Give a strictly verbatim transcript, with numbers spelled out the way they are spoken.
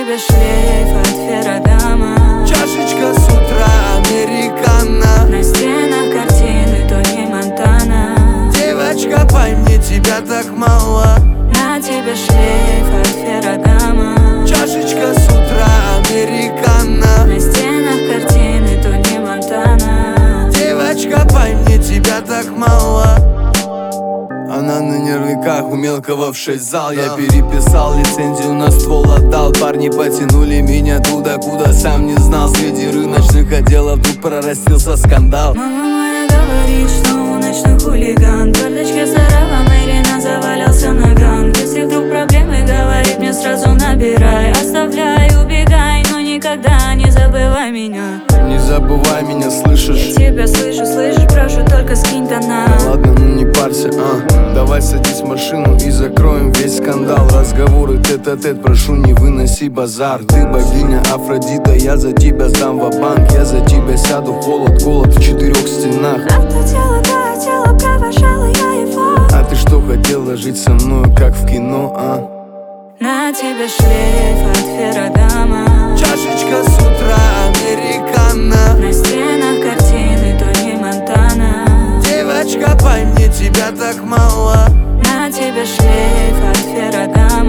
тебе шлейф от Феррагама. Чашечка с утра американо. На стенах картины Тони Монтана. Девочка, пойми, тебя так мало. На тебе шлейф от Феррагама. Чашечка с утра американо. На стенах картины Тони Монтана. Девочка, пойми, тебя так мало. Она на нервиках, у мелкого в шесть зал. Я переписал лицензию, на ствол отдал. Парни потянули меня туда, куда сам не знал. Среди рыночных отделов вдруг прорастился скандал. Мама моя говорит, что у ночной хулиган. В карточке Сарава Мэрина завалялся на ганг. Если вдруг проблемы, говорит мне сразу набирай. Оставляй, убегай, но никогда не забывай меня. Не забывай меня, слышишь? Я тебя слышу, слышишь, прошу, только скинь тона. Ладно, ну не парься, а давай садись в машину и закроем весь скандал. Разговоры тет-а-тет, прошу, не выноси базар. Ты богиня Афродита, я за тебя сдам ва-банк. Я за тебя сяду в холод, голод в четырех стенах. Одно тело, да, тело, провожала я его. А ты что, хотела жить со мною, как в кино, а? На тебе шлейф от Феррагама. Чашечка с утра американо. На стенах картины Тони Монтана. Девочка, пойми, тебя так мало. На тебе шлейф от Феррагама.